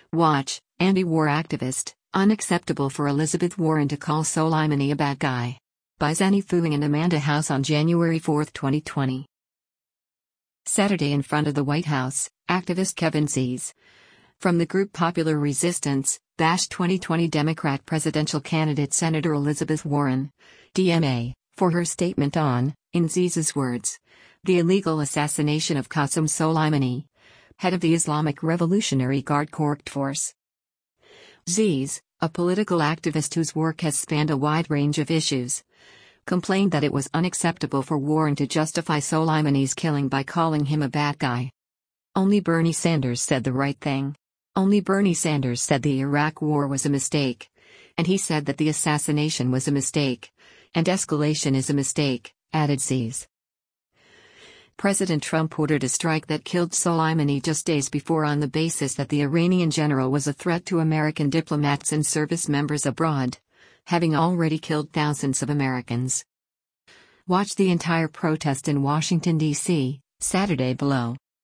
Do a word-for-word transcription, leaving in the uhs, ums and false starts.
Watch, anti-war activist, unacceptable for Elizabeth Warren to call Soleimani a bad guy. By Zanny Fuing and Amanda House on January fourth, twenty twenty. Saturday in front of the White House, activist Kevin Zs. From the group Popular Resistance, bashed twenty twenty Democrat presidential candidate Senator Elizabeth Warren, D M A, for her statement on, in Zs's words, the illegal assassination of Qasem Soleimani, head of the Islamic Revolutionary Guard Quds Force. Zs, a political activist whose work has spanned a wide range of issues, complained that it was unacceptable for Warren to justify Soleimani's killing by calling him a bad guy. Only Bernie Sanders said the right thing. Only Bernie Sanders said the Iraq War was a mistake. And he said that the assassination was a mistake. And escalation is a mistake, added Zs. President Trump ordered a strike that killed Soleimani just days before on the basis that the Iranian general was a threat to American diplomats and service members abroad, having already killed thousands of Americans. Watch the entire protest in Washington, D C, Saturday below.